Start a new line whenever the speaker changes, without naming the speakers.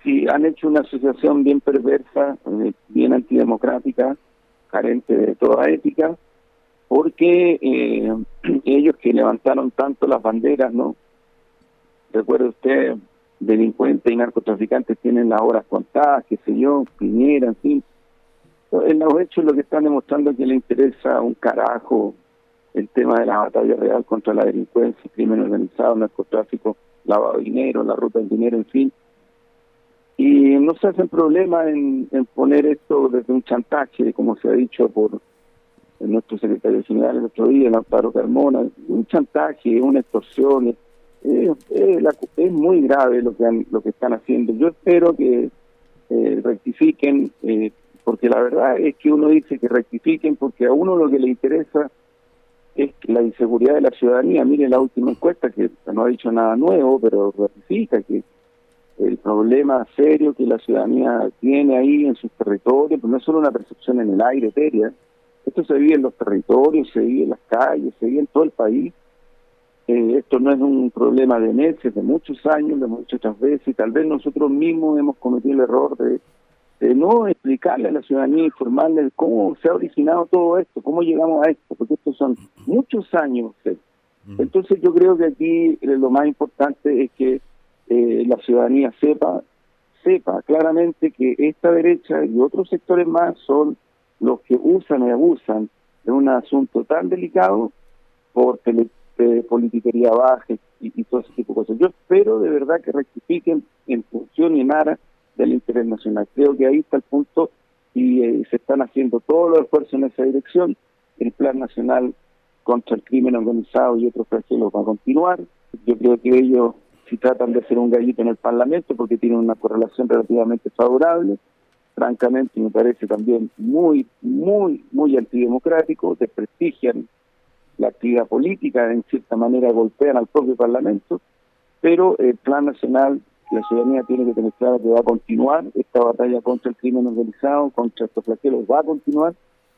Sí, han hecho una asociación bien perversa, bien antidemocrática, carente de toda ética, porque ellos que levantaron tanto las banderas, ¿no? Recuerde usted, delincuentes y narcotraficantes tienen las horas contadas, qué sé yo, Piñera, en fin. En los hechos lo que están demostrando es que le interesa un carajo el tema de la batalla real contra la delincuencia, crimen organizado, narcotráfico, lavado de dinero, la ruta del dinero, en fin. Y no se hacen problema en poner esto desde un chantaje, como se ha dicho por nuestro secretario general el otro día, el Amparo Carmona, un chantaje, una extorsión. Es muy grave lo que están haciendo. Yo espero que rectifiquen, porque la verdad es que uno dice que rectifiquen porque a uno lo que le interesa es la inseguridad de la ciudadanía. Mire la última encuesta, que no ha dicho nada nuevo, pero ratifica que el problema serio que la ciudadanía tiene ahí en sus territorios, pues no es solo una percepción en el aire etérea, esto se vive en los territorios, se vive en las calles, se vive en todo el país. Esto no es un problema de meses, de muchos años, de muchas veces, y tal vez nosotros mismos hemos cometido el error de no explicarle a la ciudadanía, informarle cómo se ha originado todo esto, cómo llegamos a esto, porque estos son muchos años. Entonces yo creo que aquí lo más importante es que la ciudadanía sepa claramente que esta derecha y otros sectores más son los que usan y abusan de un asunto tan delicado por politiquería baja y todo ese tipo de cosas. Yo espero de verdad que rectifiquen en función y en aras del interés nacional. Creo que ahí está el punto y se están haciendo todos los esfuerzos en esa dirección. El Plan Nacional contra el Crimen Organizado y otros flagelos va a continuar. Yo creo que ellos, si tratan de hacer un gallito en el Parlamento, porque tienen una correlación relativamente favorable, francamente me parece también muy antidemocrático, desprestigian la actividad política, en cierta manera golpean al propio Parlamento, pero el Plan Nacional, la ciudadanía tiene que tener claro que va a continuar esta batalla contra el crimen organizado, contra estos flagelos, va a continuar,